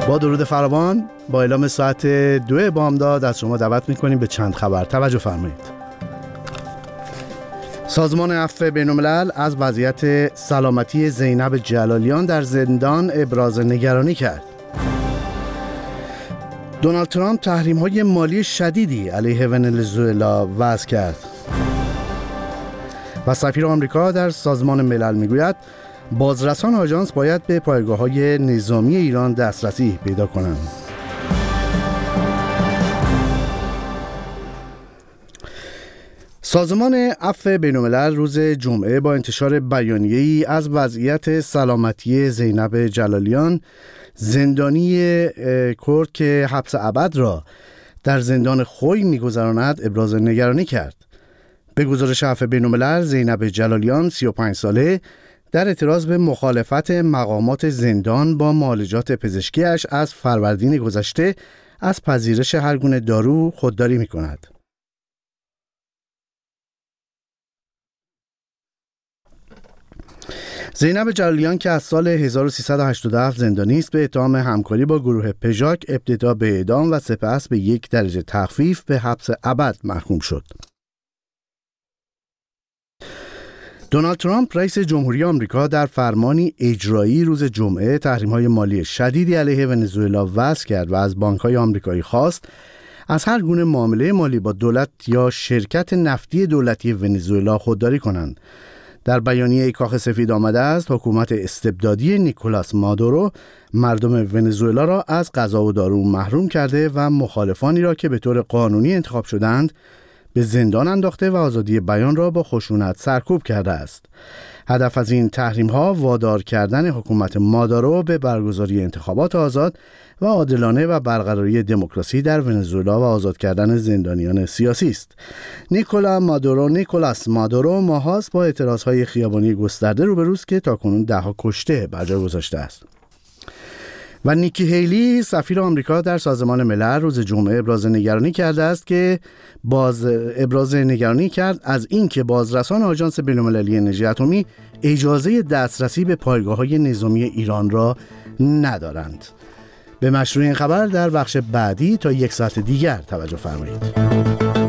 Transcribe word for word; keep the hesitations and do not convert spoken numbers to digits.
با درود فراوان، با اعلام ساعت دو بامداد از شما دعوت می‌کنیم به چند خبر. توجه فرمایید. سازمان عفو بین‌الملل از وضعیت سلامتی زینب جلالیان در زندان ابراز نگرانی کرد. دونالد ترامپ تحریم‌های مالی شدیدی علیه ونزوئلا وضع کرد. و سفیر آمریکا در سازمان ملل میگوید بازرسان آژانس باید به پایگاه‌های نظامی ایران دسترسی پیدا کنند. سازمان عفو بین‌الملل روز جمعه با انتشار بیانیه‌ای از وضعیت سلامتی زینب جلالیان، زندانی کرد که حبس ابد را در زندان خوی می‌گذراند، ابراز نگرانی کرد. به گزارش عفو بین‌الملل، زینب جلالیان سی و پنج ساله در اعتراض به مخالفت مقامات زندان با معالجات پزشکیش از فروردین گذشته از پذیرش هر گونه دارو خودداری می‌کند. زینب جلالیان که از سال هزار و سیصد و هشتاد و هفت زندانی است، به اتهام همکاری با گروه پژاک ابتدا به اعدام و سپس به یک درجه تخفیف به حبس ابد محکوم شد. دونالد ترامپ رئیس جمهوری آمریکا در فرمانی اجرایی روز جمعه تحریم‌های مالی شدیدی علیه ونزوئلا وضع کرد و از بانک‌های آمریکایی خواست از هر گونه معامله مالی با دولت یا شرکت نفتی دولتی ونزوئلا خودداری کنند. در بیانیه کاخ سفید آمده است حکومت استبدادی نیکولاس مادورو مردم ونزوئلا را از غذا و دارو محروم کرده و مخالفانی را که به طور قانونی انتخاب شدند به زندان انداخته و آزادی بیان را با خشونت سرکوب کرده است. هدف از این تحریم‌ها وادار کردن حکومت مادورو به برگزاری انتخابات آزاد و عادلانه و برقراری دموکراسی در ونزوئلا و آزاد کردن زندانیان سیاسی است. نیکولا مادورو نیکولاس مادورو ماهاست با اعتراضهای خیابانی گسترده روبروست که تاکنون ده‌ها کشته بر جای گذاشته است. و نیکی هیلی سفیر آمریکا در سازمان ملل روز جمعه ابراز نگرانی کرده است که باز ابراز نگرانی کرد از اینکه بازرسان آژانس بین‌المللی انرژی اتمی اجازه دسترسی به پایگاه‌های نظامی ایران را ندارند. به مشروع این خبر در بخش بعدی تا یک ساعت دیگر توجه فرمایید.